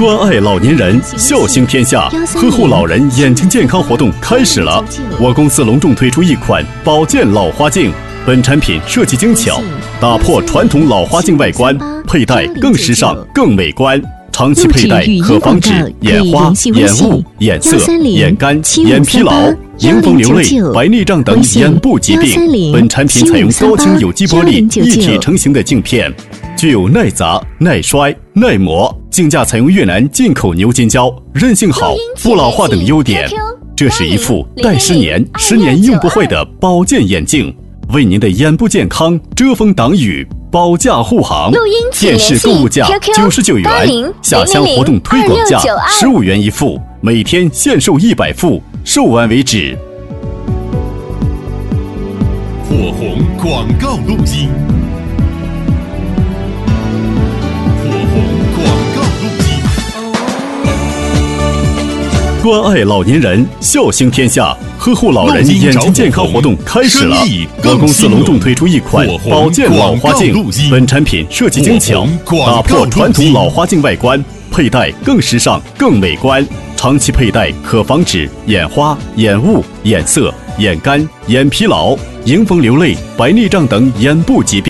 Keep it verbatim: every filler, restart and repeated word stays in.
关爱老年人，孝兴天下，呵护老人眼睛健康活动开始了。我公司隆重推出一款保健老花镜，本产品设计精巧，打破传统老花镜外观，佩戴更时尚、更美观。长期佩戴可防止眼花、眼雾、眼涩、眼干、眼疲劳、迎风流泪、白内障等眼部疾病。本产品采用高清有机玻璃一体成型的镜片，具有耐砸、耐摔、耐磨，镜架采用越南进口牛筋胶，韧性好、不老化等优点。这是一副戴十年、十年用不坏的保健眼镜，为您的眼部健康遮风挡雨。保驾护航，电视购物价九十九元，下乡活动推广价十五元一副，每天限售一百副，售完为止。 火红广告录音，火红广告录音。 关爱老年人，孝兴天下。呵护老人眼睛健康活动开始了！我公司隆重推出一款保健老花镜，本产品设计精巧，打破传统老花镜外观，佩戴更时尚、更美观。长期佩戴可防止眼花、眼雾、眼涩、眼干、眼疲劳、迎风流泪、白内障等眼部疾病。